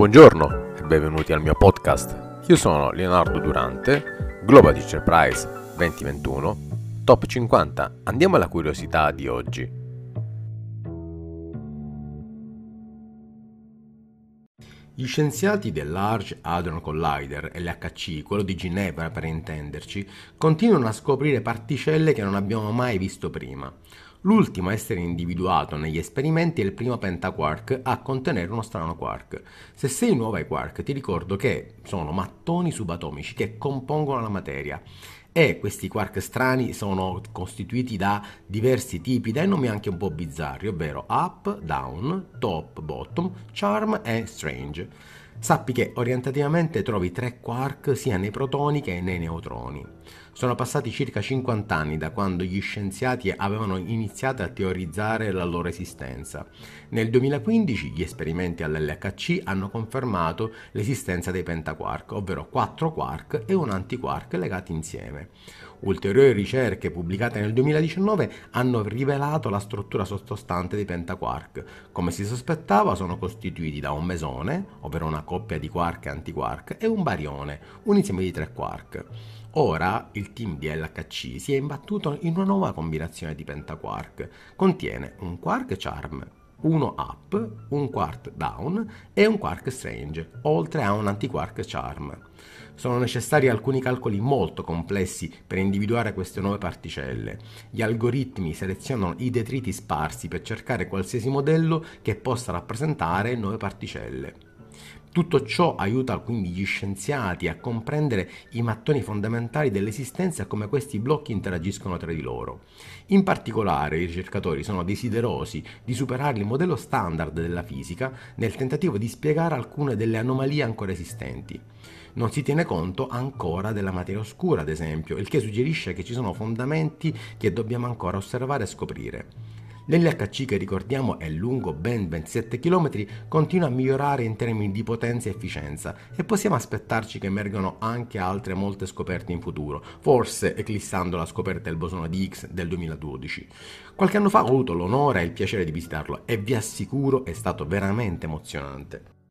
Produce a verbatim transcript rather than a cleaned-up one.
Buongiorno e benvenuti al mio podcast. Io sono Leonardo Durante, Global Teacher Prize duemilaventuno, Top cinquanta. Andiamo alla curiosità di oggi. Gli scienziati del Large Hadron Collider, L H C, quello di Ginevra per intenderci, continuano a scoprire particelle che non abbiamo mai visto prima. L'ultimo a essere individuato negli esperimenti è il primo pentaquark a contenere uno strano quark. Se sei nuovo ai quark, ti ricordo che sono mattoni subatomici che compongono la materia. E questi quark strani sono costituiti da diversi tipi, dai nomi anche un po' bizzarri, ovvero up, down, top, bottom, charm e strange. Sappi che orientativamente trovi tre quark sia nei protoni che nei neutroni. Sono passati circa cinquanta anni da quando gli scienziati avevano iniziato a teorizzare la loro esistenza. Nel duemilaquindici gli esperimenti all'L H C hanno confermato l'esistenza dei pentaquark, ovvero quattro quark e un antiquark legati insieme. Ulteriori ricerche pubblicate nel duemiladiciannove hanno rivelato la struttura sottostante dei pentaquark. Come si sospettava, sono costituiti da un mesone, ovvero una coppia di quark e antiquark, e un barione, un insieme di tre quark. Ora il team di L H C si è imbattuto in una nuova combinazione di pentaquark. Contiene un quark charm, uno up, un quark down e un quark strange, oltre a un antiquark charm. Sono necessari alcuni calcoli molto complessi per individuare queste nuove particelle. Gli algoritmi selezionano i detriti sparsi per cercare qualsiasi modello che possa rappresentare nuove particelle. Tutto ciò aiuta quindi gli scienziati a comprendere i mattoni fondamentali dell'esistenza e come questi blocchi interagiscono tra di loro. In particolare, i ricercatori sono desiderosi di superare il modello standard della fisica nel tentativo di spiegare alcune delle anomalie ancora esistenti. Non si tiene conto ancora della materia oscura, ad esempio, il che suggerisce che ci sono fondamenti che dobbiamo ancora osservare e scoprire. L'L H C, che ricordiamo è lungo ben ventisette chilometri, continua a migliorare in termini di potenza e efficienza e possiamo aspettarci che emergano anche altre molte scoperte in futuro, forse eclissando la scoperta del bosone di Higgs del duemiladodici. Qualche anno fa ho avuto l'onore e il piacere di visitarlo e vi assicuro è stato veramente emozionante.